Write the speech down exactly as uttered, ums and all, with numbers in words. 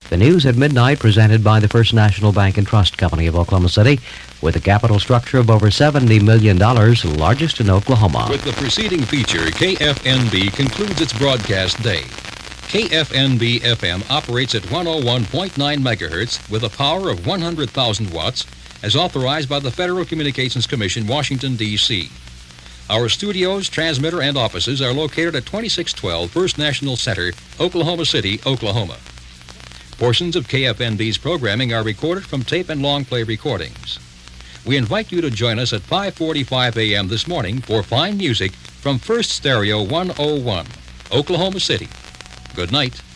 The news at midnight presented by the First National Bank and Trust Company of Oklahoma City, with a capital structure of over seventy million dollars, largest in Oklahoma. With the preceding feature, K F N B concludes its broadcast day. K F N B F M operates at one oh one point nine megahertz with a power of one hundred thousand watts, as authorized by the Federal Communications Commission, Washington, D C Our studios, transmitter, and offices are located at twenty-six twelve First National Center, Oklahoma City, Oklahoma. Portions of K F N B's programming are recorded from tape and long play recordings. We invite you to join us at five forty-five a.m. this morning for fine music from First Stereo one oh one, Oklahoma City. Good night.